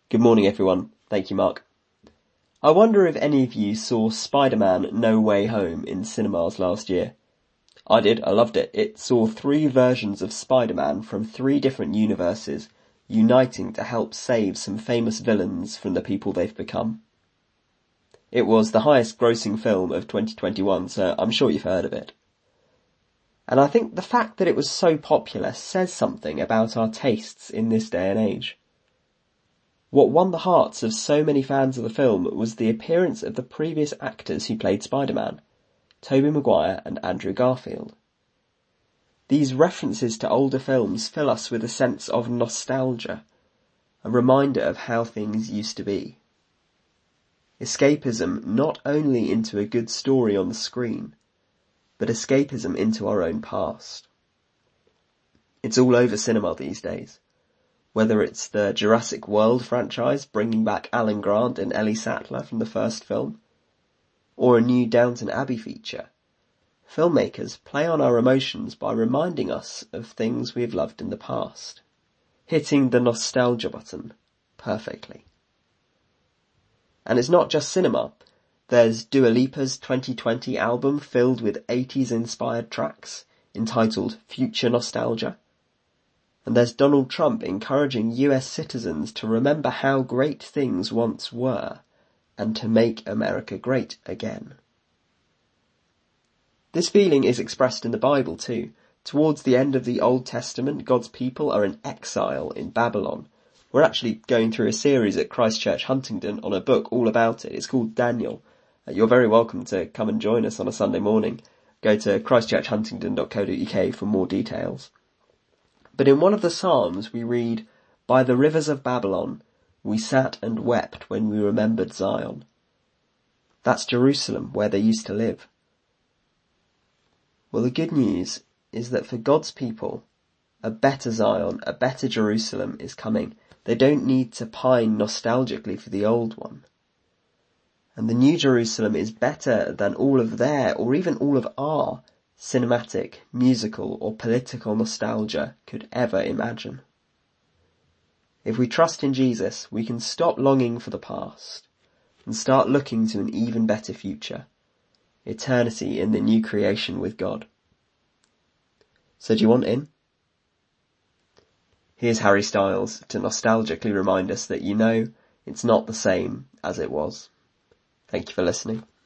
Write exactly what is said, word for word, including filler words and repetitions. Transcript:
Good morning, everyone. Thank you, Mark. I wonder if any of you saw Spider-Man No Way Home in cinemas last year. I did. I loved it. It saw three versions of Spider-Man from three different universes uniting to help save some famous villains from the people they've become. It was the highest grossing film of twenty twenty-one, so I'm sure you've heard of it. And I think the fact that it was so popular says something about our tastes in this day and age. What won the hearts of so many fans of the film was the appearance of the previous actors who played Spider-Man, Tobey Maguire and Andrew Garfield. These references to older films fill us with a sense of nostalgia, a reminder of how things used to be. Escapism not only into a good story on the screen, but escapism into our own past. It's all over cinema these days. Whether it's the Jurassic World franchise bringing back Alan Grant and Ellie Sattler from the first film, or a new Downton Abbey feature, filmmakers play on our emotions by reminding us of things we've loved in the past, hitting the nostalgia button perfectly. And it's not just cinema. There's Dua Lipa's twenty twenty album filled with eighties-inspired tracks, entitled Future Nostalgia. And there's Donald Trump encouraging U S citizens to remember how great things once were, and to make America great again. This feeling is expressed in the Bible too. Towards the end of the Old Testament, God's people are in exile in Babylon. We're actually going through a series at Christ Church Huntingdon on a book all about it. It's called Daniel. Uh, you're very welcome to come and join us on a Sunday morning. Go to christchurch huntingdon dot co dot uk for more details. But in one of the Psalms we read, "By the rivers of Babylon, we sat and wept when we remembered Zion." That's Jerusalem, where they used to live. Well, the good news is that for God's people, a better Zion, a better Jerusalem is coming. They don't need to pine nostalgically for the old one. And the new Jerusalem is better than all of their, or even all of our, cinematic, musical, or political nostalgia could ever imagine. If we trust in Jesus, we can stop longing for the past and start looking to an even better future, eternity in the new creation with God. So do you want in? Here's Harry Styles to nostalgically remind us that you know it's not the same as it was. Thank you for listening.